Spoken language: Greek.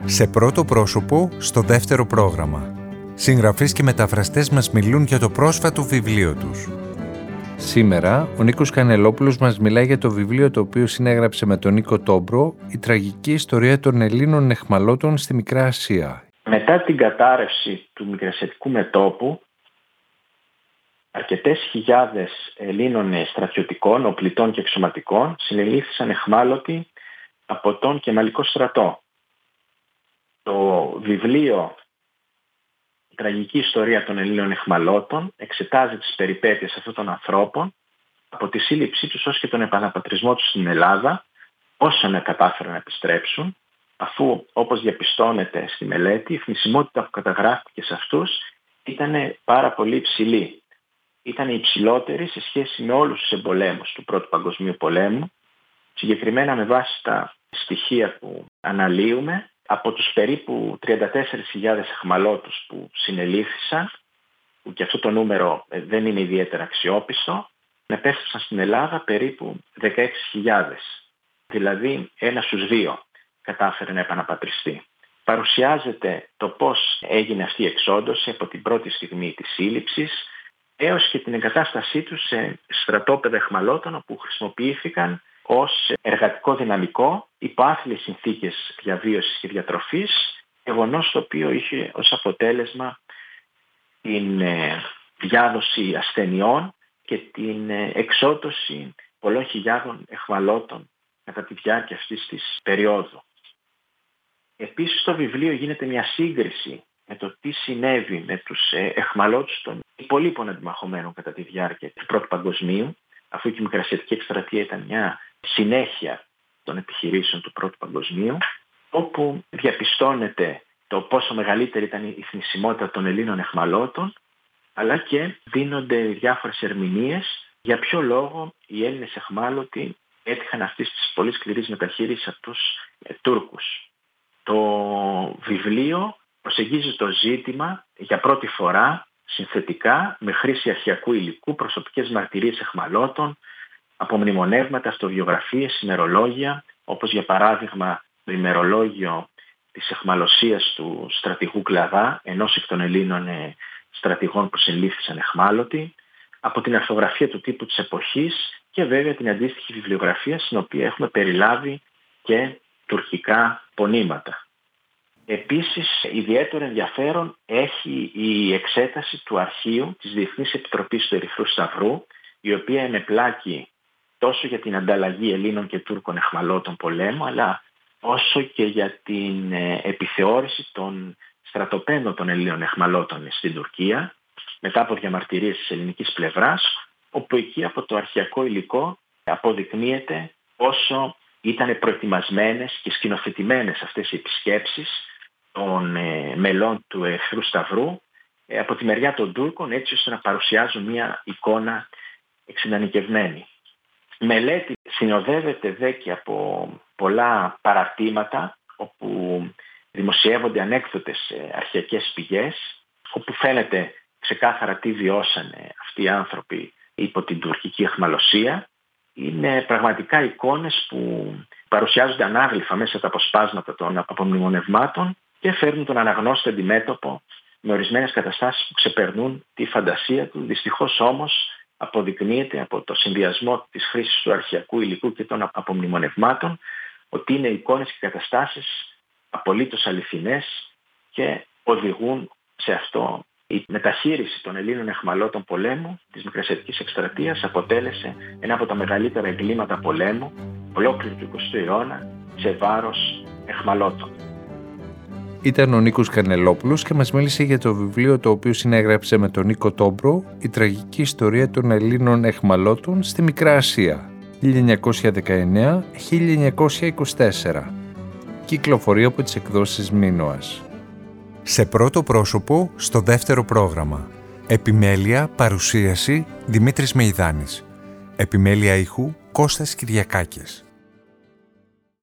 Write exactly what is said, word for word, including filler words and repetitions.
Σε πρώτο πρόσωπο, στο δεύτερο πρόγραμμα. Συγγραφείς και μεταφραστές μας μιλούν για το πρόσφατο βιβλίο τους. Σήμερα, ο Νίκος Κανελόπουλος μας μιλάει για το βιβλίο το οποίο συνέγραψε με τον Νίκο Τόμπρο, η τραγική ιστορία των Ελλήνων αιχμαλώτων στη Μικρά Ασία. Μετά την κατάρρευση του Μικρασιατικού μετώπου, αρκετές χιλιάδες Ελλήνων στρατιωτικών, οπλιτών και εξωματικών συνελήφθησαν αιχμάλωτοι από τον Κεμαλικό στρατό. Το βιβλίο «Η τραγική ιστορία των Ελλήνων αιχμαλώτων» εξετάζει τις περιπέτειες αυτών των ανθρώπων από τη σύλληψή τους ως και τον επαναπατρισμό τους στην Ελλάδα, όσων κατάφεραν να επιστρέψουν, αφού, όπως διαπιστώνεται στη μελέτη, η θνησιμότητα που καταγράφηκε σε αυτούς ήταν πάρα πολύ υψηλή. Ήταν υψηλότερη σε σχέση με όλους τους εμπολέμους του Πρώτου Παγκοσμίου Πολέμου, συγκεκριμένα με βάση τα στοιχεία που αναλύουμε, από τους περίπου τριάντα τέσσερις χιλιάδες αιχμαλώτους που συνελήφθησαν, που και αυτό το νούμερο δεν είναι ιδιαίτερα αξιόπιστο, επέστρεψαν στην Ελλάδα περίπου δεκαέξι χιλιάδες. Δηλαδή ένα στους δύο κατάφερε να επαναπατριστεί. Παρουσιάζεται το πώς έγινε αυτή η εξόντωση από την πρώτη στιγμή της σύλληψης έως και την εγκατάστασή τους σε στρατόπεδα αιχμαλώτων, όπου χρησιμοποιήθηκαν ως εργατικό δυναμικό υπό άθλιες συνθήκες διαβίωσης και διατροφής, γεγονός το οποίο είχε ως αποτέλεσμα την διάδοση ασθενειών και την εξόντωση πολλών χιλιάδων αιχμαλώτων κατά τη διάρκεια αυτής της περίοδου. Επίσης στο βιβλίο γίνεται μια σύγκριση με το τι συνέβη με τους αιχμαλώτους των υπολείπων αντιμαχωμένων κατά τη διάρκεια του Πρώτου Παγκοσμίου, αφού και η Μικρασιατική εκστρατεία ήταν μια συνέχεια των επιχειρήσεων του Πρώτου Παγκοσμίου, όπου διαπιστώνεται το πόσο μεγαλύτερη ήταν η θνησιμότητα των Ελλήνων αιχμαλώτων, αλλά και δίνονται διάφορες ερμηνείες για ποιο λόγο οι Έλληνες αιχμάλωτοι έτυχαν αυτής της πολύ σκληρής μεταχείρισης από τους ε, Τούρκους. Το βιβλίο προσεγγίζει το ζήτημα για πρώτη φορά συνθετικά, με χρήση αρχαιακού υλικού, προσωπικές μαρτυρίες αιχμαλώτων, απομνημονεύματα, αυτοβιογραφίες, ημερολόγια, όπως για παράδειγμα το ημερολόγιο της αιχμαλωσίας του στρατηγού Κλαδά, ενός εκ των Ελλήνων ε, στρατηγών που συνελήφθησαν αιχμάλωτοι, από την αρθογραφία του τύπου της εποχής και βέβαια την αντίστοιχη βιβλιογραφία, στην οποία έχουμε περιλάβει και τουρκικά πονήματα. Επίσης, ιδιαίτερο ενδιαφέρον έχει η εξέταση του αρχείου της Διεθνής Επιτροπής του Ερυθρού Σταυρού, η οποία ενεπλάκει τόσο για την ανταλλαγή Ελλήνων και Τούρκων αιχμαλώτων πολέμου, αλλά όσο και για την επιθεώρηση των στρατοπέδων των Ελλήνων αιχμαλώτων στην Τουρκία, μετά από διαμαρτυρίες της ελληνικής πλευράς, όπου εκεί από το αρχαιακό υλικό αποδεικνύεται πόσο ήταν προετοιμασμένες και σκηνοθετημένες αυτές οι επισκέψεις των ε, μελών του Ερυθρού Σταυρού ε, από τη μεριά των Τούρκων, έτσι ώστε να παρουσιάζουν μια εικόνα εξειδανικευμένη. Η μελέτη συνοδεύεται δε και από πολλά παραρτήματα, όπου δημοσιεύονται ανέκδοτες ε, αρχαιακές πηγές, όπου φαίνεται ξεκάθαρα τι βιώσανε αυτοί οι άνθρωποι υπό την τουρκική αιχμαλωσία. Είναι πραγματικά εικόνες που παρουσιάζονται ανάγλυφα μέσα τα αποσπάσματα των απομνημονευμάτων και φέρνουν τον αναγνώστη αντιμέτωπο με ορισμένες καταστάσεις που ξεπερνούν τη φαντασία του. Δυστυχώς όμως αποδεικνύεται από το συνδυασμό της χρήσης του αρχαιακού υλικού και των απομνημονευμάτων ότι είναι εικόνες και καταστάσεις απολύτως αληθινές και οδηγούν σε αυτό. Η μεταχείριση των Ελλήνων αιχμαλώτων πολέμου της Μικρασιατικής εκστρατείας αποτέλεσε ένα από τα μεγαλύτερα εγκλήματα πολέμου ολόκληρου του εικοστού αιώνα σε βάρος αιχμαλώτων. Ήταν ο Νίκος Κανελόπουλος και μας μίλησε για το βιβλίο το οποίο συνέγραψε με τον Νίκο Τόμπρο, «Η τραγική ιστορία των Ελλήνων αιχμαλώτων στη Μικρά Ασία, χίλια εννιακόσια δεκαεννέα με χίλια εννιακόσια είκοσι τέσσερα». Κυκλοφορεί από τις εκδόσεις Μίνωας. Σε πρώτο πρόσωπο, στο δεύτερο πρόγραμμα. Επιμέλεια, παρουσίαση, Δημήτρης Μεϊδάνης. Επιμέλεια ήχου, Κώστας Κυριακάκης.